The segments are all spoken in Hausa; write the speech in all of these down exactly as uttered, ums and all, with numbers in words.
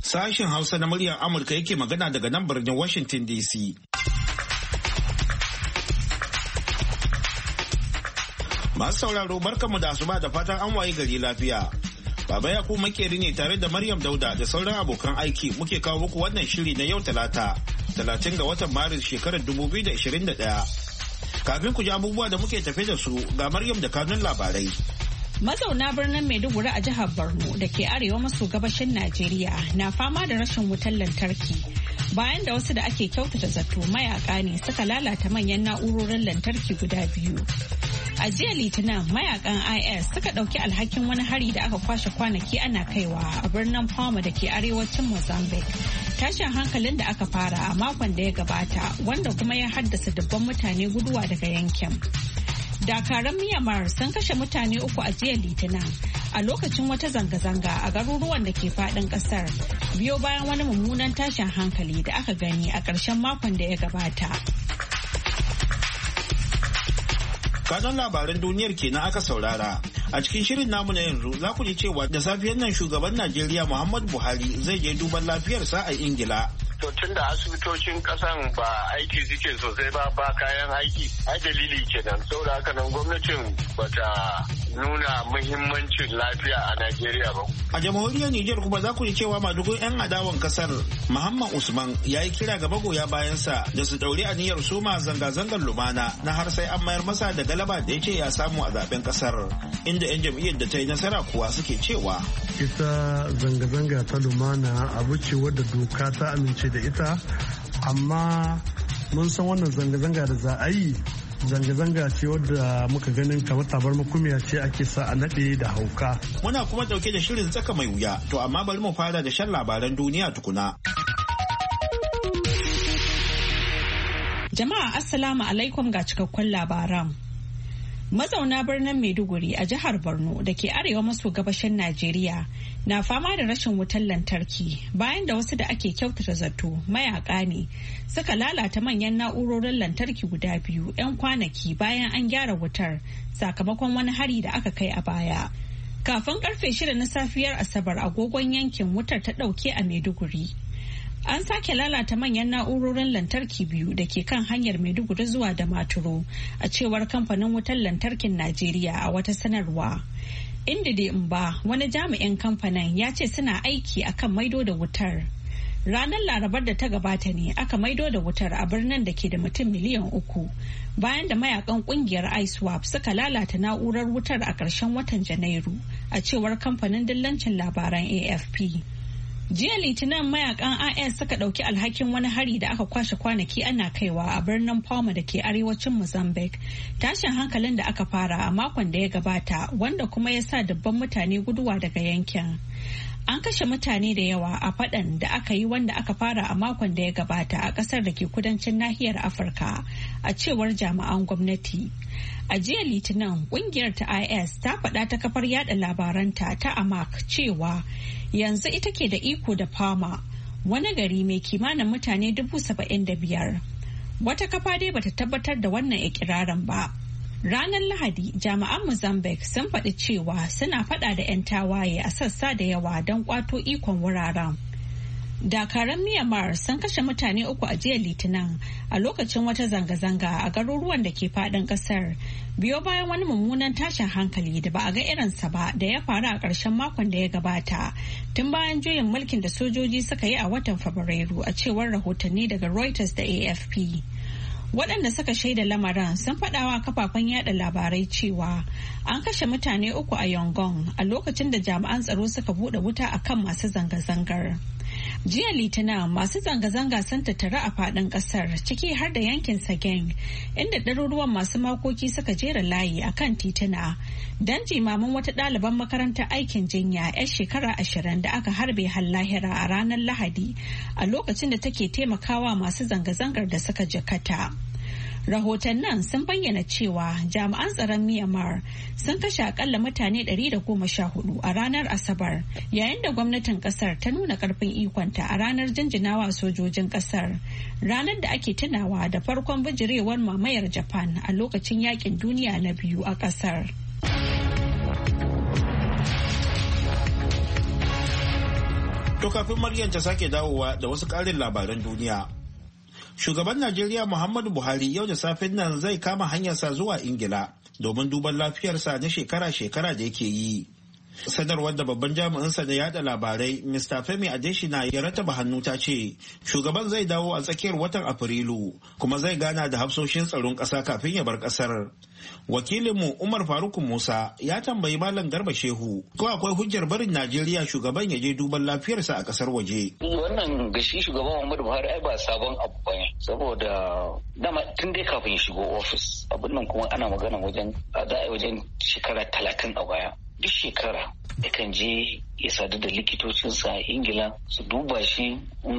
Sashen Hausa na muryar Amurka yake magana daga nan birnin Washington D C. Masu sauraro barkanmu da asuba da fatan an waye gari lafiya. Baba Yakubu makeri ne tare da Maryam Dauda da sauran abokan aiki muke kawo muku wannan shiri na yau Talata, talatin ga watan Maris shekarar dubu biyu da ashirin da ɗaya. Kafin ku ji abubuwa da muke tafe da su ga Maryam da kanun labarai. Mazauna birnin Maiduguri a jihar Borno da ke arewa maso gabashin Najeriya na fama da rashin wutar lantarki bayan da wasu da ake kyautata zato mayaka ne suka lalata manyan na'urorin lantarki guda biyu. A jiya Litinin mayakan I S suka ɗauki alhakin wani hari da aka kwashe kwanaki ana kaiwa a birnin Palma da ke arewacin Mozambique. Tashin hankalin da aka fara a makon da ya gabata wanda kuma ya haddasa dubban mutane guduwa daga yankin. Dakaran Myanmar sun kashe mutane uku a jiya Litinin a lokacin wata zanga-zanga a garuruwan da ke fadin kasar biyo bayan wani mummunan tashin hankali da aka gani a ƙarshen makon da ya gabata. Kanan labaran duniyar kenan aka saurara. A cikin shirin namu na yanzu za ku ji cewa da safiyar nan shugaban Najeriya Muhammadu Buhari zai je duban lafiyarsa a Ingila. To tun da asibitocin kasan ba aiki suke sosai ba ba kayan aiki, ai dalili kenan. Saboda haka nan gwamnatin bata nuna muhimmancin lafiya a Najeriya ba. A jamhuriyar Nijar kuma za ku ji cewa madugun 'yan adawan kasar Muhammad Usman ya yi kira ga magoya bayansa da su daure aniyar soma zanga-zangar lumana na har sai an mayar masa da galaba da ya ce ya samu a zaben kasar. Inda 'yan jam'iyyar da ta yi nasara kuwa suke cewa. Ita zanga-zanga ta lumana abu ce wadda doka ta amince da ita, amma mun san wannan zanga-zanga da za a yi zanga-zanga ce wadda muka ganin kamar tabar makumiya ce ake sa a naɗe da hauka. Muna kuma dauke da shirin tsaka mai wuya, to amma bari mu fara da shan labaran duniya tukuna. Jama'a Assalamu alaikum ga cikakkun labaran. Mazauna birnin Maiduguri a jihar Borno da ke arewa maso gabashin Najeriya na fama da rashin wutar lantarki bayan da wasu da ake kyautata zato mayaka ne suka lalata manyan na'urorin lantarki guda biyu 'yan kwanaki bayan an gyara wutar sakamakon wani hari da aka kai a baya. Kafin karfe shida na safiyar Asabar agogon yankin wutar ta ɗauke a Maiduguri. An sake lalata manyan na'urorin lantarki biyu da ke kan hanyar Maiduguri zuwa Damaturu a cewar kamfanin wutar lantarkin Najeriya a wata sanarwa. Inda da Mba wani jami'in kamfanin ya ce suna aiki akan maido da wutar. Ranar Larabar da ta gabata ne aka maido da wutar a birnin da ke da mutum miliyan uku bayan da mayakan kungiyar I S W A P suka lalata na'urar wutar a ƙarshen watan Janairu a cewar kamfanin dillancin labaran A F P. Jiya Litinin mayakan I S suka ɗauki alhakin wani hari da aka kwashe kwanaki ana kaiwa a birnin Palma da ke arewacin Mozambique. Tashin hankalin da aka fara a makon da ya gabata wanda kuma ya sa dubban mutane guduwa daga yankin. An kashe mutane da yawa a faɗan da aka yi wanda aka fara a makon da ya gabata a ƙasar da ke kudancin nahiyar Afirka a cewar jami'an gwamnati. A jiya Litinin ƙungiyar ta I S ta faɗa ta kafar yada labaranta ta Amak cewa yanzu ita ke da iko da Palma, wani gari mai kimanin mutane dubu saba'in da biyar. Wata kafa dai bata tabbatar da wannan ikirarin ba. Ranar Lahadi, jami'an Mozambique sun faɗi cewa suna faɗa da 'yan tawaye a sassa da yawa don ƙwato ikon wuraren. Dakaran Myanmar sun kashe mutane uku a jiya Litinin a lokacin wata zanga-zanga a garuruwan da ke faɗin ƙasar, biyo bayan wani mummunan tashin hankali da ba a ga irinsa ba da ya faru a ƙarshen makon da ya gabata tun bayan juyin mulkin da sojoji suka yi a watan Fabrairu a cewar rahotanni daga Reuters da A F P. Waɗanda suka shaida lamarin sun faɗawa kafafen yada labarai cewa an kashe mutane uku a Yangon a lokacin da jami'an tsaro suka buɗe wuta akan masu zanga-zangar. Jiya Litinin masu zanga-zanga sun tattara a faɗin ƙasar ciki har da yankin Sageng inda ɗaruruwan masu makoki suka jera layi a kan tituna don jimamin wata ɗaliban makarantar aikin jinya 'yar shekara ashirin da aka harbe har lahira a ranar Lahadi a lokacin da take taimakawa masu zanga-zangar da suka jikkata. Rahotannin sun bayyana cewa jami'an tsaron Myanmar sun kashe akalla mutane ɗari da goma sha hudu a ranar Asabar yayin da gwamnatin kasar ta nuna karfin ikonta a ranar jinjinawa sojojin kasar, ranar da ake tunawa da farkon bijirewar mamayar Japan a lokacin yakin duniya na biyu a kasar. To kafin Maryam ta sake dawowa da wasu ƙarin labaran duniya. Shugaban Najeriya Muhammadu Buhari yau da safen nan zai kama hanyarsa zuwa Ingila domin duban lafiyarsa na shekara-shekara da yake yi. Sanarwar da babban jami'insa da yada labarai mister Femi Adesina ya rataba hannu ta ce shugaban zai dawo a tsakiyar watan Afrilu kuma zai gana da hafsoshin tsaron ƙasa kafin ya bar ƙasar. Wakilinmu Umar Faruk Musa ya tambayi Malam Garba Shehu ko akwai hujjar barin Najeriya shugaban ya je duban lafiyarsa a ƙasar waje. Wannan gashi shugaban Muhammadu Buhari ai ba sabon abu bane saboda dama tun dai kafin ya shigo ofis abin nan kuma ana magana wajen a wajen shekara talatin a baya. Duk shekara yakan je ya sadu da likitocinsa a Ingila su duba shi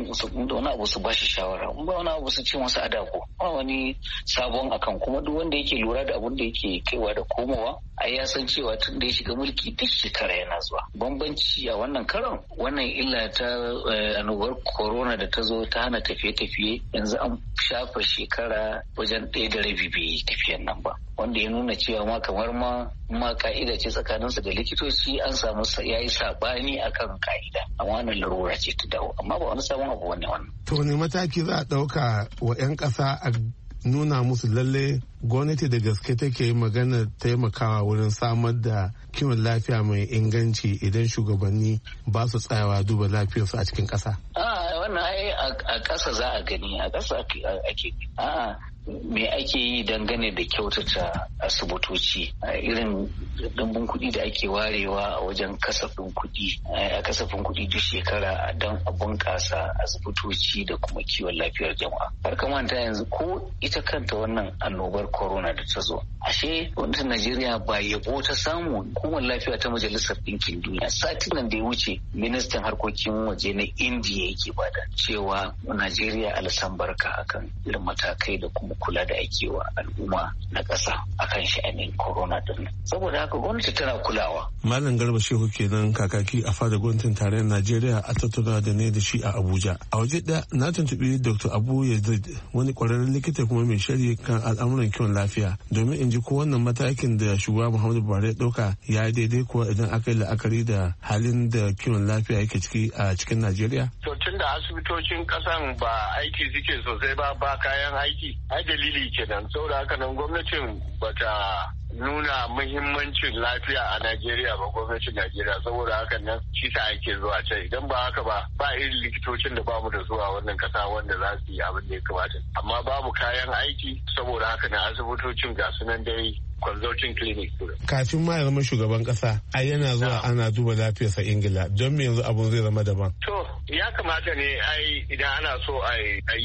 da wani abu su ba shi shawara in ba wani abu su ce masa adako ba wani sabon akan kuma duk wanda yake lura da abun da yake kaiwa da komowa ai ya san cewa tun da ya shiga mulki duk shekara yana zuwa. Bambanci a wannan karon wannan illa ta annobar corona da ta zo ta hana tafiye-tafiye yanzu an shafa shekara wajen ɗaya da rabi bai yi tafiyan nan ba wanda ya nuna cewa ma kamar ma ma ka'ida ce tsakaninsu da likitoci an samu ya yi sabani akan ka'ida amma wannan larura ce ta dawo amma ba wani sabon abu wanne wannan. To ne mataki za a ɗauka wa 'yan ƙasa a nuna musu lalle gwamnati da gaske take magana taimakawa wurin samar da kiwon lafiya mai inganci idan shugabanni ba su tsayawa duba lafiyarsu a cikin ƙasa? A wannan ai a ƙasa za a gani a ƙasa ake a'a me ake yi dangane da kyautata asibitoci a irin dambun kuɗi da ake warewa a wajen kasafin kuɗi a kasafin kuɗi duk shekara don a bunƙasa asibitoci da kuma kiwon lafiyar jama'a. Har kamanta yanzu ko ita kanta wannan annobar corona da ta zo ashe gwamnatin Najeriya ba yabo ta samu hukumar lafiya ta majalisar ɗinkin duniya satin nan da ya wuce ministan harkokin waje na Indiya yake bada cewa Najeriya alasan barka akan irin matakai da kuma kula da ake wa al'umma na ƙasa akan sha'anin corona din saboda haka gwamnati tana kulawa. Malam Garba Shehu kenan kakaki a fada gwamnatin tarayyar Najeriya a tattauna da ne da shi a Abuja. A waje da na tuntuɓi Doctor Abu Yazid wani ƙwararren likita kuma mai shari kan al'amuran kiwon lafiya domin in ji ko wannan matakin da shugaba Muhammadu Buhari ya ɗauka ya daidai kuwa idan aka yi la'akari da halin da kiwon lafiya yake ciki a cikin Najeriya. To tun da asibitocin ƙasan ba aiki suke sosai ba ba kayan aiki ai dalili kenan saboda haka nan gwamnatin bata nuna muhimmancin lafiya a Najeriya ba gwamnatin Najeriya saboda haka nan shi sa ake zuwa can idan ba haka ba ba irin likitocin da bamu da zuwa wannan kasa wanda za su yi abin da ya kamata amma babu kayan aiki saboda haka nan asibitocin ga su nan dai consulting clinic. Kafin ma ya zama shugaban kasa ai yana zuwa ana duba lafiyarsa Ingila don me yanzu abun zai zama daban. To ya kamata ne ai idan ana so a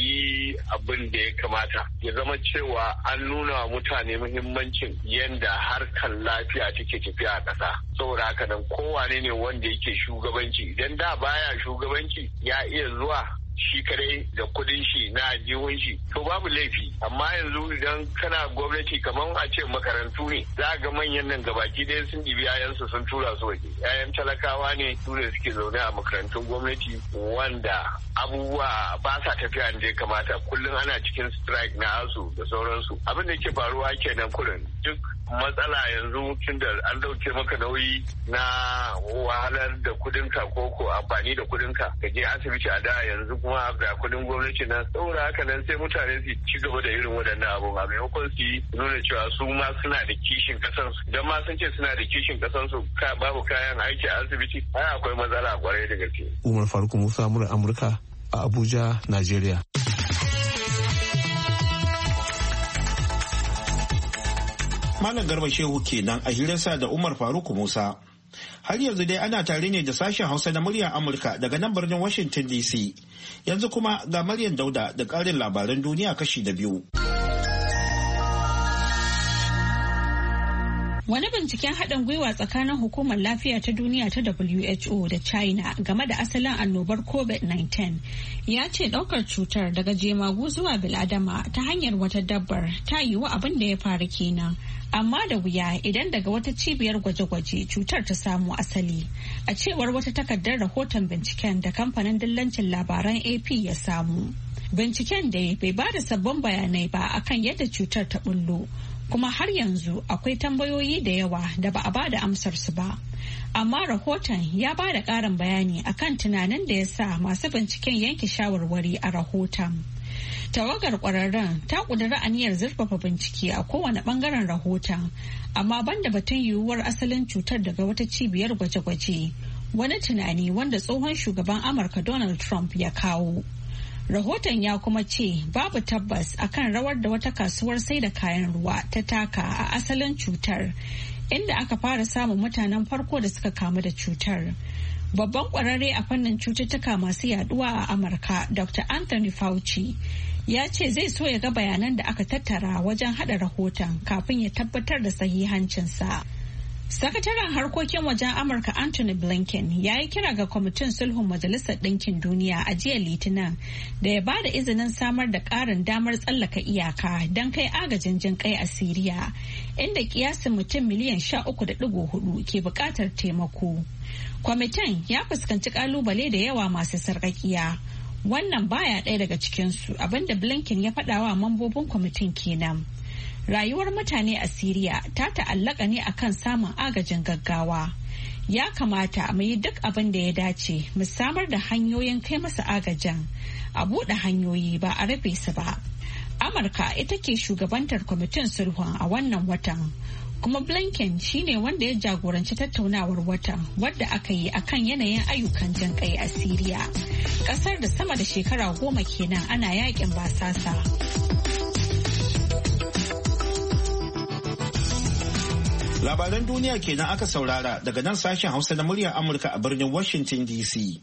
yi abin da ya kamata ya zama cewa an nuna mutane muhimmancin yadda harkar lafiya take tafiya a ƙasa. Saboda haka nan kowane ne wanda yake shugabanci idan da baya shugabanci ya iya zuwa shi kadai da kudin shi na ajihun shi to babu laifi amma yanzu idan kana gwamnati kamar a ce makarantu ne za ga manyan nan gabaki ɗaya sun ɗibi yayansu sun tura su waje yayan talakawa ne su ne suke zaune a makarantun gwamnati wanda abubuwa ba sa tafiya da ya kamata kullum ana cikin strike na asu da sauransu abin da ke faruwa kenan kullum duk matsala yanzu tun da an dauke maka nauyi na wahalar da kudinka ko ko amfani da kudinka ka je asibiti a da yanzu kuma ga kudin gwamnati nan saboda haka nan sai mutane su ci gaba da irin waɗannan abun a maimakon su nuna cewa su ma suna da kishin kasansu idan ma sun ce suna da kishin kasansu babu kayan aiki a asibiti ai akwai matsala kwarai da gaske. Umar Faruk Musa murar Amurka a Abuja, Najeriya. Malam Garba Shehu kenan a hirarsa da Umar Faruk Musa. Har yanzu dai ana tare ne da sashen Hausa na muryar Amurka daga nan birnin Washington D C. Yanzu kuma ga Maryam Dauda da ƙarin labaran duniya kashi da biyu. Wani binciken haɗin gwiwa tsakanin Hukumar Lafiya ta Duniya ta W H O da China game da asalin annobar COVID nineteen ya ce ɗaukar cutar daga jemagu zuwa biladama ta hanyar wata dabbar ta yiwu abin da ya faru kenan. Amma da wuya idan daga wata cibiyar gwaje-gwaje cutar ta samu asali. A cewar wata takardar rahoton binciken da kamfanin dillancin labaran A P ya samu. Binciken da bai ba da sabbin bayanai ba akan yadda cutar ta bullo kuma har yanzu akwai tambayoyi da yawa da ba a ba da amsarsu ba. Amma rahoton ya ba da ƙarin bayani akan tunanin da ya sa masu binciken yanke shawarwari a rahoton. Tawagar ƙwararren ta ƙudiri aniyar zurfafa bincike a kowane ɓangaren rahoton, amma banda batun yiwuwar asalin cutar daga wata cibiyar gwaje-gwaje, wani tunani wanda tsohon shugaban Amurka Donald Trump ya kawo. Rahoton ya kuma ce babu tabbas akan rawar da wata kasuwar sai da kayan ruwa ta taka a asalin cutar, inda aka fara samun mutanen farko da suka kamu da cutar. Babban kwararre a fannin cututtuka masu yaduwa a Amurka, Doctor Anthony Fauci, ya ce zai so ya ga bayanan da aka tattara wajen hada rahoton kafin ya tabbatar da sahihancinsa. Sakataren harkokin wajen Amurka Anthony Blinken ya yi kira ga kwamitin sulhun Majalisar Ɗinkin Duniya a jiya Litinin da ya bada izinin samar da ƙarin damar tsallaka iyaka don kai agajin jin kai a Siriya, inda kiyasin mutum miliyan sha uku da ɗigo hudu ke buƙatar taimako. Kwamitin ya fuskanci ƙalubale da yawa masu sarƙaƙiya. Wannan baya ɗaya daga cikinsu, abinda Blinken ya faɗawa mambobin kwamitin kenan. Rayuwar mutane a Siriya ta ta'allaka ne akan samun agajin gaggawa. Ya kamata mu yi duk abin da ya dace mu samar da hanyoyin kai masa agajin, a buɗe hanyoyi ba a rufe su ba. Amurka ita ke shugabantar kwamitin sulhun a wannan watan, kuma Blinken shine wanda ya jagoranci tattaunawar watan wadda aka yi akan yanayin ayyukan jin kai a Siriya, ƙasar da sama da shekara goma kenan ana yakin basasa. Labaran duniya kenan aka saurara daga nan sashen Hausa na muryar Amurka a birnin Washington D C.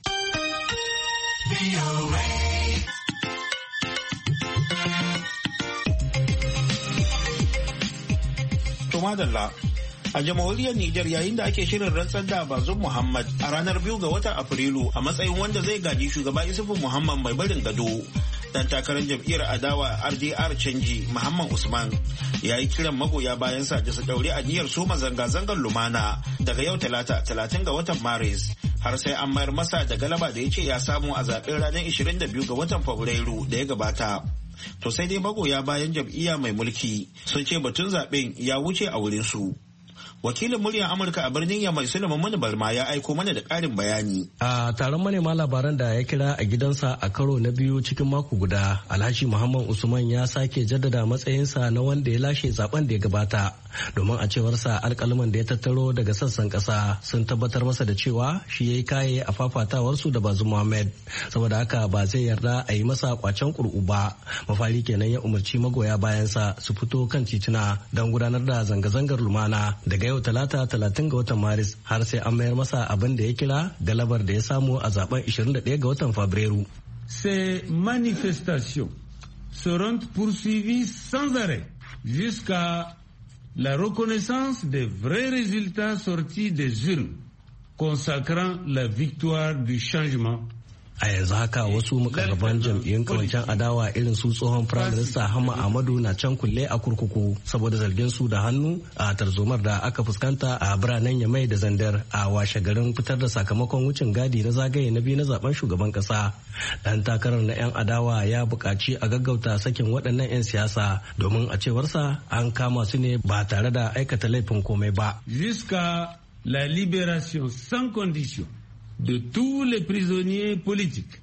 Tumadalla. A jamhuriyar Nijar yayin da ake shirin rantsar da Bazum Muhammad a ranar biyu ga watan Afrilu a matsayin wanda zai gaji shugaba Isufu Muhammad mai barin gado. Dan takarar jam'iyyar adawa R D R canji Muhammad Usman ya yi kiran magoya bayansa da su daure aniyar soma zanga-zangar lumana daga yau talata talatin ga watan Maris har sai an mayar masa da galaba da ya ce ya samu a zaben ranar ishirin da biyu ga watan Fabrairu da ya gabata. To sai dai magoya bayan jam'iyya mai mulki sun ce batun zaben ya wuce a wurinsu. Wakilin muryar Amurka a birnin Yamai Sulaiman Mani Barma ya aiko mana da ƙarin bayani. A taron manema labaran da ya kira a gidansa a karo na biyu cikin mako guda, Alhaji Muhammad Usman ya sake jaddada matsayinsa na wanda ya lashe zaben da ya gabata. Domin a cewarsa alƙalman da ya tattaro daga sassan ƙasa sun tabbatar masa da cewa shi ya yi kaye a fafatawarsu da Bazum Muhammad. Saboda haka ba zai yarda a yi masa kwacen ƙuri'u ba. Mafari kenan ya umarci magoya bayansa su fito kan tituna don gudanar da zanga-zangar lumana daga yau talata talatin ga watan Maris har sai an mayar masa abin da ya kira galabar da ya samu a zaben ishirin da ɗaya ga watan Fabrairu. Ces manifestations seront poursuivies sans arrêt jusqu'à la reconnaissance des vrais résultats sortis des urnes consacrant la victoire du changement. A yanzu haka wasu mukarraban jam'iyyun kawancen adawa irin su tsohon firaminista Hamma Ahmadu na can kulle a kurkuku saboda zargin su da hannu a tarzomar da aka fuskanta a biranen Yamai da Zandar a washe garin fitar da sakamakon wucin gadi na zagaye na biyu na zaben shugaban kasa. Dan takarar na 'yan adawa ya buƙaci a gaggauta sakin waɗannan 'yan siyasa domin a cewarsa an kama su ne ba tare da aikata laifin komai ba. Jusqu'à la libération sans condition de tous les prisonniers politiques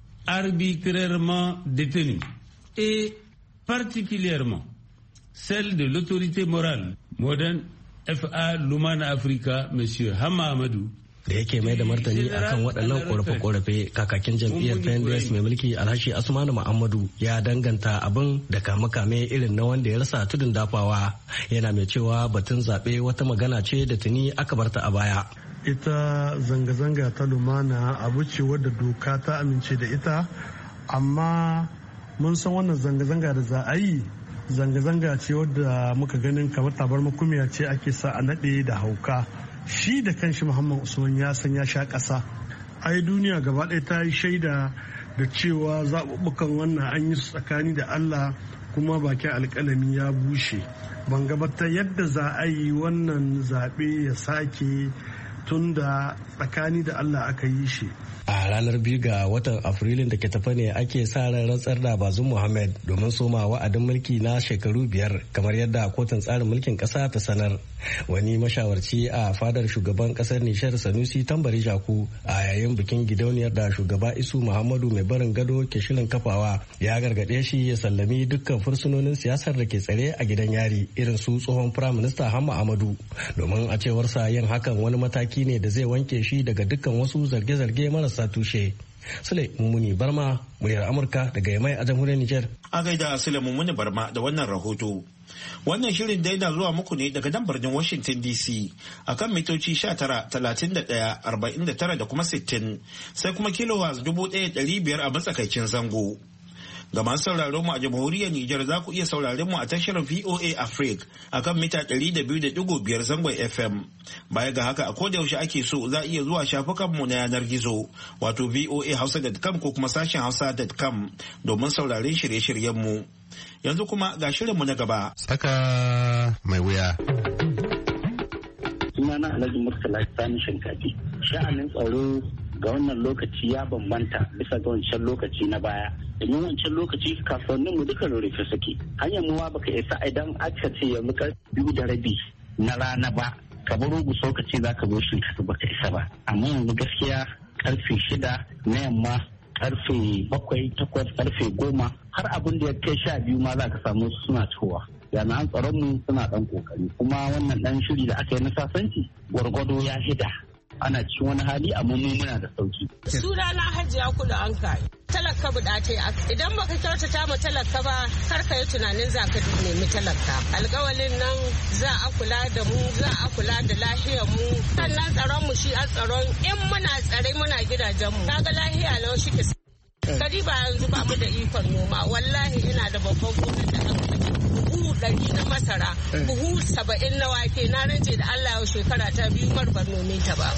arbitrairement détenus et particulièrement celle de l'autorité morale moderne F A Lumana Africa, M. Hamma Ahmadu. Da yake mai da martani akan waɗannan ƙorafe-ƙorafe kakakin jam'iyyar P N D S mai mulki Alhaji Asmanu Muhammadu ya danganta abin da kame-kame irin na wanda ya rasa tudun dafawa, yana mai cewa batun zaɓe wata magana ce da tuni aka barta a baya. Ita zanga-zanga ta lumana abu ce wadda doka ta amince da ita, amma mun san wannan zanga-zanga da za a yi zanga-zanga ce wadda muka ganin kamar tabar makumiya ce ake sa a naɗe da hauka. Shi da kanshi Muhammad Usman ya san ya sha ƙasa. Ai duniya gaba ɗaya ta yi shaida da cewa zaɓuɓɓukan wannan an yi tsakani da Allah kuma bakin alƙalami ya bushe. Ban gabatar yadda za a yi wannan zaɓe ya sake tun da tsakani da Allah aka yi shi. A ranar biyu ga watan Afrilun da ke tafa ne ake sa ran rantsar da Bazum Muhammad domin soma wa'adin mulki na shekaru biyar kamar yadda kotun tsarin mulkin ƙasa ta sanar. Wani mashawarci a fadar shugaban ƙasar Nishar Sanusi Tambari Jaku a yayin bikin gidauniyar da shugaba Isu Muhammadu mai barin gado ke shirin kafawa ya gargaɗe shi ya sallami dukkan fursunonin siyasar da ke tsare a gidan yari irin su tsohon firaminista Hamma Amadu domin a cewarsa yin hakan wani mataki ne da zai wanke shi daga dukkan wasu zarge-zarge marasa tushe. Sule Mummuni Barma, muryar Amurka daga Yamai a jamhuriyar Nijar. A gaida Sule Mummuni Barma da wannan rahoto. Wannan shirin dai na zuwa muku ne daga nan birnin Washington D C akan mitoci sha tara, talatin da ɗaya, arba'in da tara da kuma sittin, sai kuma kilowatts dubu ɗaya ɗari biyar a matsakaicin zango. Ga masu sauraron mu a jamhuriyar Nijar za ku iya sauraron mu a tashar V O A Africa akan mita ɗari da biyu da ɗigo biyar zangon F M. Baya ga haka a koda yaushe ake so za a iya zuwa shafukan mu na yanar gizo wato v o a hausa dot com ko kuma sashen hausa dot com domin sauraron shirye-shiryen mu. Yanzu kuma ga shirin mu na gaba. Tsaka mai wuya. Sunana Alhaji Murtala Sani Shinkafi. Sha'anin tsaro ga wannan lokaci ya bambanta bisa ga wancan lokaci na baya. Domin wancan lokaci kasuwannin mu duka rurrufe suke. Hanyar muwa baka isa idan aka ce yanzu ka biyu da rabi na rana ba. Ka baro guso ka ce za ka zo Shinkafi baka isa ba. Amma yanzu gaskiya karfe shida na yamma, karfe bakwai, takwas, karfe goma har abin da ya kai sha biyu ma za ka samu suna cewa. Jami'an tsaron mu suna dan kokari kuma wannan dan shiri da aka yi na sasanci gwargwado ya hida. Ana cikin wani hali amma mu muna da sauki. Suna na Hajiya Kudu an kai. Talaka buɗace idan baka kyautata ma talaka ba kar ka yi tunanin za ka nemi talaka. Alƙawalin nan za a kula da mu, za a kula da lahiyar mu. Sannan tsaron mu shi a tsaron in muna tsare muna gidajen mu. Kaga lahiya lau shi ke. Kadi ba yanzu ba mu da ikon noma wallahi ina da babban gonar da aka kace buhu ɗari na masara buhu saba'in na wake na rance da Allah yau shekara ta biyu marbar nome ta ba.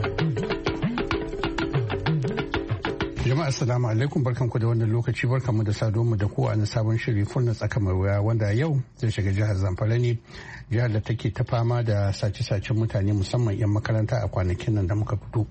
Jama'a assalamu alaikum barkanku da wannan lokaci barkanmu da saduwa da ku a na sabon shiri furna tsaka mai wuya wanda yau zai shiga jihar Zamfara ne, jihar da take ta fama da sace-sacen mutane musamman 'yan makaranta a kwanakin nan da muka fito.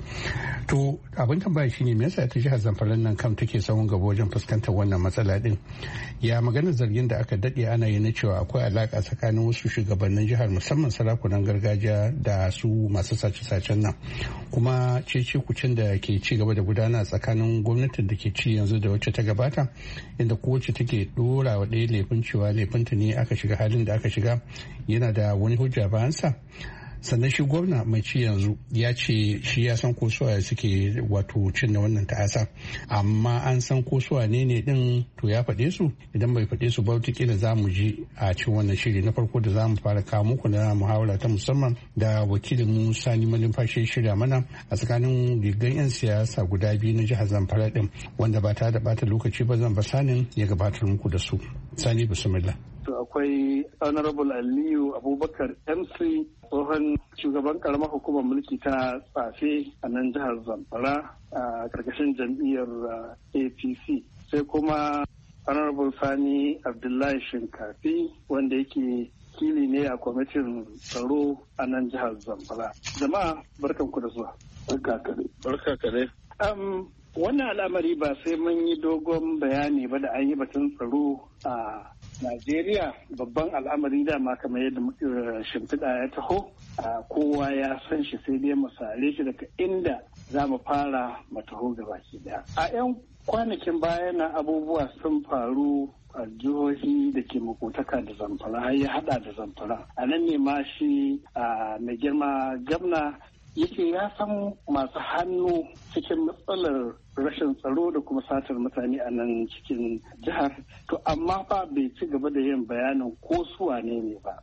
To abin tambaya shine me yasa ta jihar Zamfara nan kam take sahun gaba wajen fuskantar wannan matsala din? Ya maganar zargin da aka dade ana yi na cewa akwai alaka tsakanin wasu shugabannin jihar musamman sarakunan gargajiya da su masu sace-sacen nan. Kuma cece kucin da ke ci gaba da gudana tsakanin gwamnatin da ke ci yanzu da wacce ta gabata inda kowace take dora wa ɗaya laifin cewa laifinta ne aka shiga halin da aka shiga yana da wani hujja bayansa. Sannan shi gwamna mai ci yanzu ya ce shi ya san ko suwa suke wato cin na wannan ta'asa amma an san ko suwa ne ne din to ya faɗe su idan bai faɗe su ba wataƙila za mu ji a cikin wannan shiri na farko da za mu fara kawo muku na muhawara ta musamman da wakilin mu Sani Malumfashi shirya mana a tsakanin rigan 'yan siyasa guda biyu na jihar Zamfara din wanda ba ta da bata lokaci ba zan ba Sanin ya gabatar muku da su. Sani bismillah. To akwai Honorable Aliyu Abubakar M C tsohon shugaban karamar hukumar mulki ta tsafe a nan jihar Zamfara a karkashin jam'iyyar A P C. Sai kuma Honorable Sani Abdullahi Shinkafi wanda yake kili ne a kwamitin tsaro a nan jihar Zamfara. Jama'a barkanku da zuwa. Barka kare. Barka kare. Um, wannan al'amari ba sai mun yi dogon bayani ba da an yi batun tsaro a Najeriya babban al'amari dama kamar yadda shimfiɗa ya taho kowa ya san shi sai dai mu sare shi daga inda za mu fara mataho gabaki daya. A 'yan kwanakin baya na abubuwa sun faru a jihohi da ke makotaka da Zamfara har ya hada da Zamfara. A nan ne ma shi mai girma gamna yake ya san masu hannu cikin matsalar rashin tsaro da kuma satar mutane a nan cikin jihar to amma fa bai ci gaba da yin bayanin ko su wane ne ba.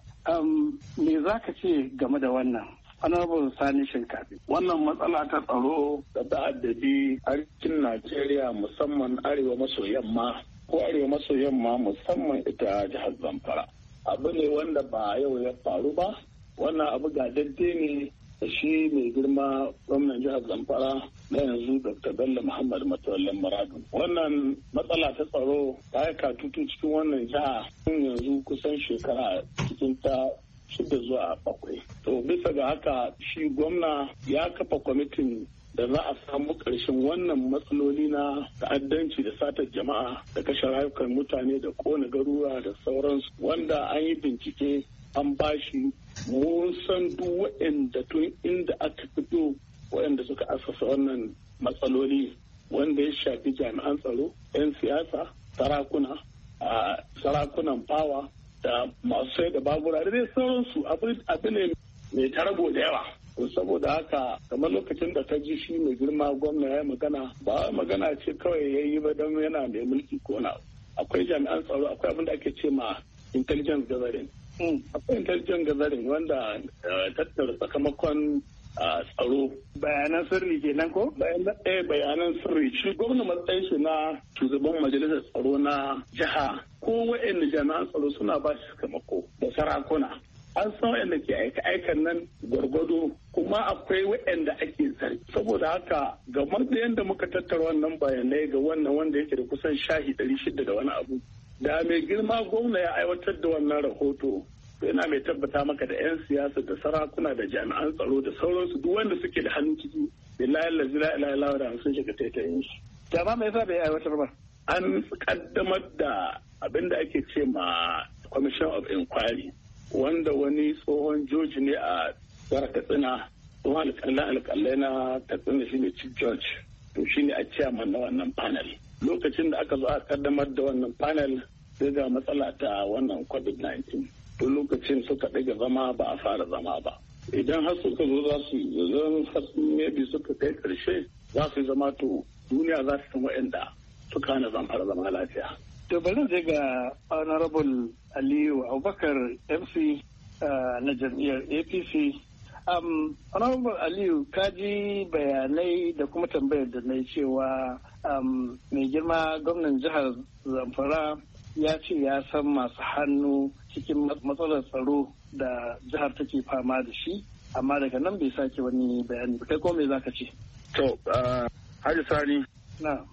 Me za ka ce game da wannan? Honorable Sani Shinkafi. Wannan matsala ta tsaro da ta'addabi arkin Najeriya musamman arewa maso yamma ko arewa maso yamma musamman ita jihar Zamfara. Abu ne wanda ba yau ya faru ba, wannan abu ga daidai ne da shi mai girma gwamnan jihar Zamfara na yanzu Doctor Bello Muhammad Matawallan Maradu. Wannan matsala ta tsaro ta yi katutu cikin wannan jiha tun yanzu kusan shekara cikin ta shida zuwa bakwai. To bisa ga haka shi gwamna ya kafa kwamitin da za a samu ƙarshen wannan matsaloli na ta'addanci da satar jama'a da kashe rayukan mutane da kona garuruwa da sauransu, wanda an yi bincike an bashi mun san duk waɗanda tun inda aka fito waɗanda suka asasa wannan matsaloli wanda ya shafi jami'an tsaro, 'yan siyasa, sarakuna, sarakunan fawa da masu sai da babura da dai sauransu abu ne mai tarago da yawa. Saboda haka kamar lokacin da ta ji shi mai girma gwamna ya magana ba magana ce kawai ya yi ba don yana mai mulki ko na akwai jami'an tsaro, akwai abin da ake ce ma intelligence gathering. Akwai intelligence gathering wanda tattara sakamakon tsaro. Bayanan sirri kenan ko? Bayanan sirri. Shi gwamna matsayin shi na shugaban majalisar tsaro na jiha ko wa'anda jami'an tsaro suna ba shi sakamako da sarakuna. An san waɗanda ke aika-aikan nan gwargwado kuma akwai waɗanda ake zargi. Saboda haka gamar da yadda muka tattara wannan bayanai ga wannan wanda yake da kusan shahi ɗari shida da wani abu. Da mai girma gwamna ya aiwatar da wannan rahoto yana mai tabbata maka da 'yan siyasa da sarakuna da jami'an tsaro da sauransu duk wanda suke da hannun ciki billahi allazi la ilaha illa huwa sun shiga taitayin shi. Jama'a me yasa bai aiwatar ba? An kaddamar da abin da ake ce ma Commission of Inquiry wanda wani tsohon joji ne a jihar Katsina, tsohon alƙalai alƙalai na Katsina shine Chief Judge, to shine a chairman na wannan panel. Lokacin da aka zo a kaddamar da wannan panel sai ga matsala ta wannan covid nineteen. To lokacin suka ɗaga zama ba a fara zama ba. Idan har suka zo za su yi zan hasu maybe suka kai ƙarshe za su zama to duniya za su san waɗanda suka hana zan fara zama lafiya. To bari je ga Honorable Aliyu Abubakar M C na jam'iyyar A P C. Um, Honorable Aliyu, ka ji bayanai da kuma tambayar da na yi cewa um, mai girma gwamnan jihar Zamfara ya ce ya san masu hannu cikin matsalar tsaro da jihar take fama da shi, amma daga nan bai sake wani bayani ba. Kai ko me za ka ce? To, uh, Haji Sani, na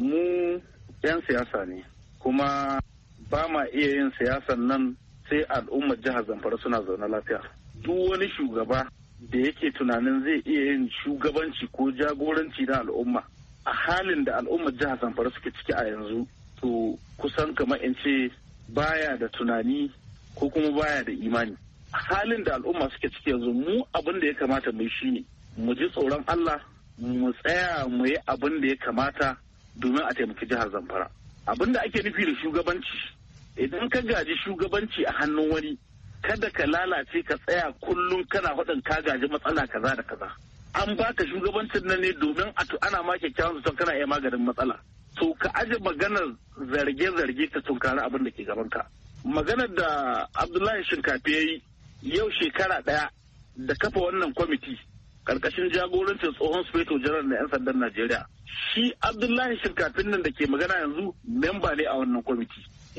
mu 'yan siyasa ne. Kuma ba ma iya yin siyasan nan sai al'ummar jihar Zamfara suna zaune lafiya. Duk wani shugaba da yake tunanin zai iya yin shugabanci ko jagoranci na al'umma a halin da al'ummar jihar Zamfara suke ciki a yanzu, to kusan kamar in ce baya da tunani ko kuma baya da imani. A halin da al'umma suke ciki yanzu mu abin da ya kamata mu yi shine mu ji tsoron Allah, mu tsaya mu yi abin da ya kamata domin a taimaki jihar Zamfara. Abin da ake nufi da shugabanci, idan ka gaji shugabanci a hannun wani, kada ka lalace ka tsaya kullum kana faɗin ka gaji matsala kaza da kaza. An baka shugabancin nan ne domin ana ma kyakkyawan zaton kana iya maganin matsala. To ka aje maganar zarge-zarge ka tunkari abin da ke gabanka. Maganar da Abdullahi Shinkafi ya yi yau shekara ɗaya da kafa wannan kwamiti karkashin jagorancin tsohon Sufeto Janar na 'yan sandan Najeriya. Shi Abdullahi Shinkafin nan da ke magana yanzu memba ne a wannan kwamiti.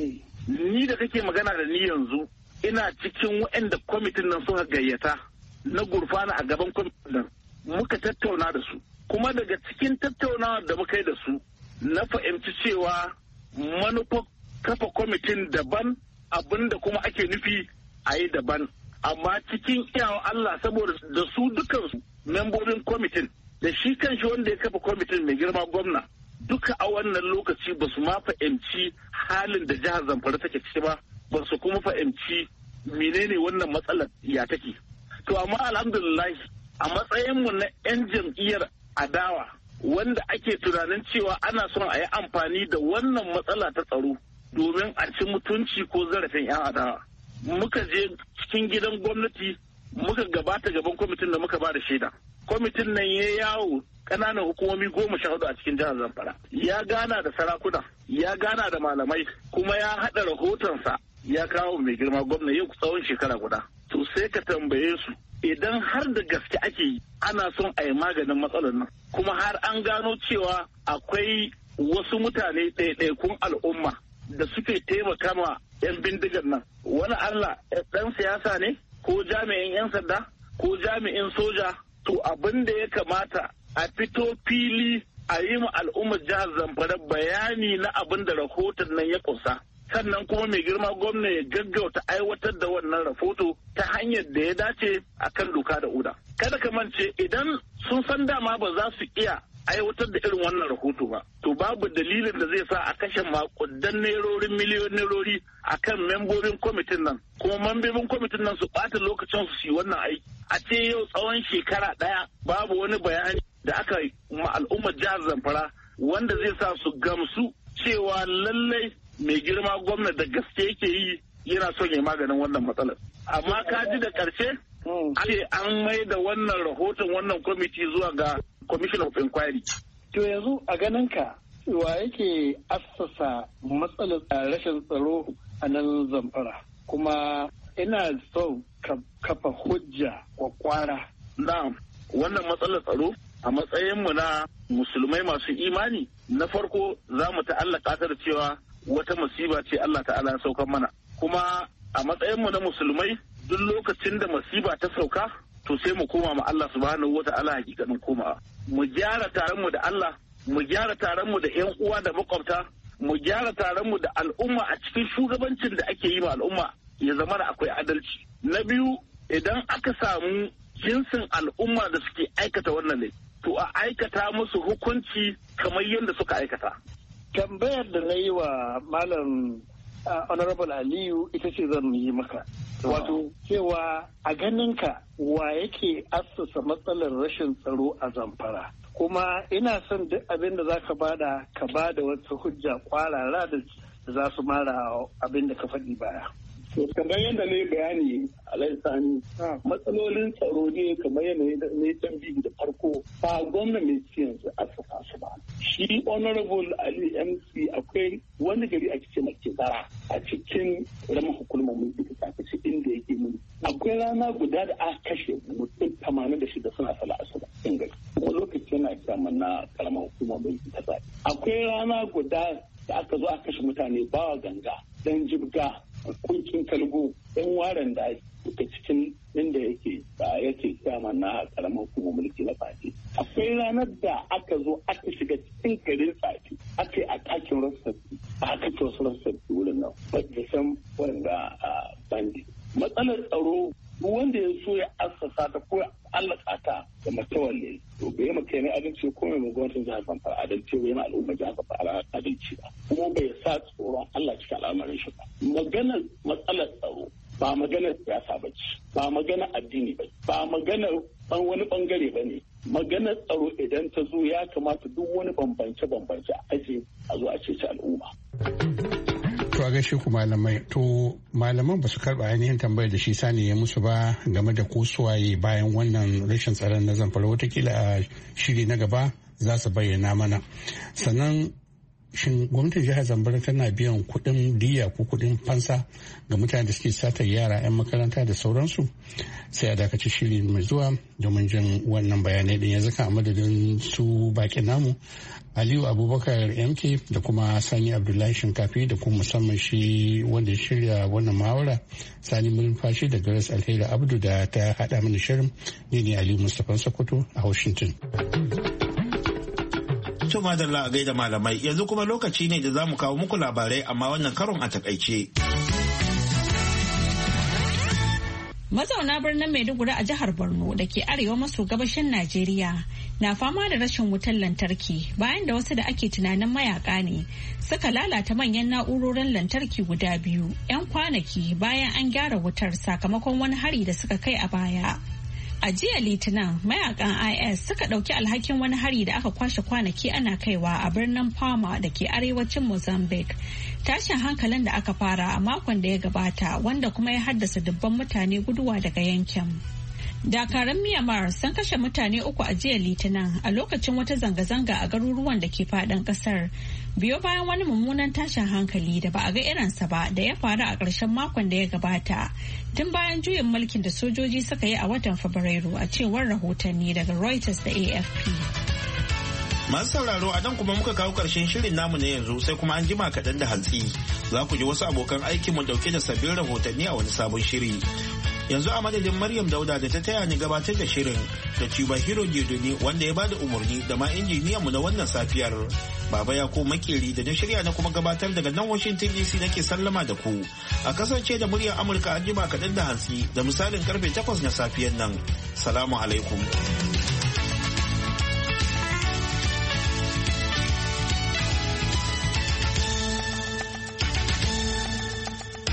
Ni da kake magana da ni yanzu ina cikin waɗanda kwamitin nan suka gayyata na gurfana a gaban kwamitin nan muka tattauna da su. Kuma daga cikin tattaunawa da muka yi da su na fahimci cewa manufar kafa kwamitin daban abinda kuma ake nufi a yi daban. Amma cikin iyawa Allah saboda da su dukansu membobin kwamitin da shi kanshi wanda ya kafa kwamitin mai girma gwamna duka a wannan lokaci ba su ma fahimci halin da jihar Zamfara take ciki ba, ba su kuma fahimci menene wannan matsalar ya take. To amma alhamdulillah a matsayinmu na 'yan jam'iyyar adawa wanda ake tunanin cewa ana son a yi amfani da wannan matsala ta tsaro domin a ci mutunci ko zarafin 'yan adawa. Muka je cikin gidan gwamnati muka gabata gaban kwamitin da muka ba da shaida. Kwamitin nan ya yawo ƙananan hukumomi goma sha hudu a cikin jihar Zamfara. Ya gana da sarakuna, ya gana da malamai, kuma ya haɗa rahotonsa ya kawo mai girma gwamna yau tsawon shekara guda. To sai ka tambaye su idan har da gaske ake yi ana son a yi maganin matsalar nan, kuma har an gano cewa akwai wasu mutane ɗaiɗaikun al'umma da suke taimaka ma 'yan bindigar nan. Wani Allah ɗan siyasa ne ko jami'in 'yan sanda ko jami'in soja, to abin da ya kamata a fito fili a yi ma al'ummar jihar Zamfara bayani na abin da rahoton nan ya kusa. sannan kuma mai girma gwamna ya gaggauta aiwatar da wannan rahoto ta hanyar da ya dace akan doka da oda. Kada ka mance idan sun san dama ba za su iya aiwatar da irin wannan rahoto ba, to babu dalilin da zai sa a kashe makudan nerorin miliyon nerori a kan membobin kwamitin nan, kuma membobin kwamitin nan su ɓata lokacin su yi wannan aiki. A ce yau tsawon shekara ɗaya babu wani bayani da aka ma al'ummar jihar Zamfara wanda zai sa su gamsu cewa lallai mai girma gwamna da gaske yake yi yana son ya maganin wannan matsalar. Amma ka ji da ƙarshe ce an mai da wannan rahoton wannan kwamiti zuwa ga Commission of Inquiry. To yanzu a ganin ka wa yake assasa matsalar rashin tsaro a nan Zamfara, kuma ina so ka kafa hujja kwakwara. Na wannan matsalar tsaro a matsayinmu na musulmai masu imani, na farko za mu ta'allaka ta da cewa wata musiba ce Allah ta'ala ya saukar mana, kuma a matsayinmu na musulmai duk lokacin da musiba ta sauka to sai mu koma ma Allah subhanahu wata'ala hakikanin komawa. Mu gyara taron mu da Allah, mu gyara taron mu da ƴan uwa da makwabta, mu gyara taron mu da al'umma a cikin shugabancin da ake yi ma al'umma ya zama da akwai adalci. Na biyu, idan aka samu jinsin al'umma da suke aikata wannan ne, to a aikata musu hukunci kamar yadda suka aikata. Tambayar da na yi wa Malam Honorable Aliyu ita ce zan yi maka. Wato cewa a ganinka wa yake assasa matsalar rashin tsaro a Zamfara? Kuma ina son duk abin da za ka bada ka bada wata hujja kwarara da za su mara abin da ka faɗi baya. To kamar yadda na yi bayani Alhaji Sani, matsalolin tsaro ne kamar yadda na yi tambayi da farko ba gwamna mai ci yanzu a saka su ba. Shi Honorable Ali M C akwai wani gari a cikin Makizara a cikin ramar hukumar mulki ta tafi inda yake mulki. Akwai rana guda da aka kashe mutum tamanin da shida suna sala asuba in gari. Kuma lokaci yana kama na karamar hukumar mulki ta tafi. Akwai rana guda da aka zo aka kashe mutane bawa ganga dan jibga kunkin kalgo ɗan waren da duka cikin inda yake da yake kyama na karamar kuma mulki na Fati. Akwai ranar da aka zo aka shiga cikin garin Fati aka yi a takin rassafi a aka ce wasu rassafi wurin nan wadda san wanda bandi. Matsalar tsaro wanda ya so ya assasa ta ko ya allaka ta da matawalle to bai maka ne adalci ko mai gwamnatin jihar Zamfara adalci bai ma al'umma jihar Zamfara adalci ba kuma bai sa tsoron Allah cikin al'amarin shi ba. Maganar matsalar tsaro ba maganar siyasa ba ce, ba maganar addini ba, ba maganar wani bangare ba ne. Maganar tsaro idan ta zo ya kamata duk wani bambance-bambance a aje a zo a ceci al'umma. To a gaishe ku malamai, to malaman ba su karɓa ainihin tambayar da shi Sani ya musu ba game da ko suwaye bayan wannan rashin tsaron na Zamfara, watakila a shiri na gaba za su bayyana mana. Sannan shin gwamnatin jihar Zamfara tana biyan kuɗin diya ko kuɗin fansa ga mutane da suke satar yara 'yan makaranta da sauransu? Sai a dakaci shiri mai zuwa domin jin wannan bayanai din. Yanzu kan madadin su bakin namu Aliyu Abubakar M K da kuma Sani Abdullahi Shinkafi da kuma musamman shi wanda ya shirya wannan muhawara Sani Mulfashi da Grace Alheri Abdu da ta haɗa mana shirin. Ni ne Aliyu Mustapha Sokoto a Washington. To madalla a gaida malamai, yanzu kuma lokaci ne da za mu kawo muku labarai amma wannan karon a takaice. Mazauna birnin Maiduguri a jihar Borno da ke arewa maso gabashin Najeriya na fama da rashin wutar lantarki bayan da wasu da ake tunanin mayaka ne suka lalata manyan na'urorin lantarki guda biyu 'yan kwanaki bayan an gyara wutar sakamakon wani hari da suka kai a baya. A jiya Litinin, mayakan I S suka ɗauki alhakin wani hari da aka kwashe kwanaki ana kaiwa a birnin Palma da ke arewacin Mozambique. Tashin hankalin da aka fara a makon da ya gabata wanda kuma ya haddasa dubban mutane guduwa daga yankin. Dakarun Myanmar sun kashe mutane uku a jiya Litinin a lokacin wata zanga-zanga a garuruwan da ke faɗin ƙasar. Biyo bayan wani mummunan tashin hankali da ba a ga irinsa ba da ya faru a ƙarshen makon da ya gabata. Tun bayan juyin mulkin da sojoji suka yi a watan Fabrairu a cewar rahotanni daga Reuters da A F P. Masu sauraro a nan kuma muka kawo ƙarshen shirin namu na yanzu sai kuma an jima kaɗan da hantsi. Za ku ji wasu abokan aikinmu dauke da sabbin rahotanni a wani sabon shiri. Yanzu a madadin Maryam Dauda da ta taya ni gabatar da shirin da Cuba Hero Gedoni wanda ya bada umarni da ma injiniyanmu na wannan safiyar. Baba ya ko makeri da na shirya na kuma gabatar daga nan Washington D C nake sallama da ku. A kasance da muryar Amurka an jima kaɗan da hantsi da misalin karfe takwas na safiyar nan. Salamu alaikum.